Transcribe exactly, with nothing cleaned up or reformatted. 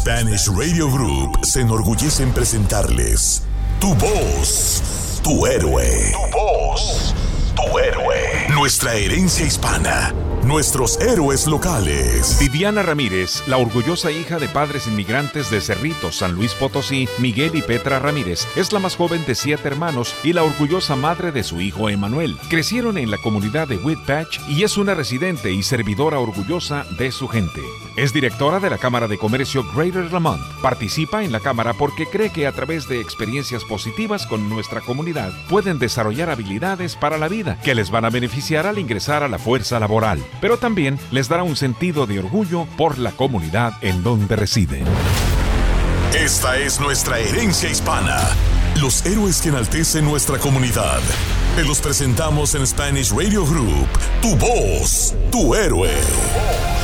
Spanish Radio Group se enorgullece en presentarles Tu Voz, Tu Héroe. Tu Voz, Tu Héroe. Nuestra herencia hispana. Nuestros héroes locales. Viviana Ramírez, la orgullosa hija de padres inmigrantes de Cerritos, San Luis Potosí, Miguel y Petra Ramírez, es la más joven de siete hermanos y la orgullosa madre de su hijo Emanuel. Crecieron en la comunidad de Whitpatch y es una residente y servidora orgullosa de su gente. Es directora de la Cámara de Comercio Greater Lamont. Participa en la Cámara porque cree que a través de experiencias positivas con nuestra comunidad pueden desarrollar habilidades para la vida que les van a beneficiar al ingresar a la fuerza laboral, pero también les dará un sentido de orgullo por la comunidad en donde residen. Esta es nuestra herencia hispana. Los héroes que enaltecen nuestra comunidad. Te los presentamos en Spanish Radio Group. Tu Voz, Tu Héroe.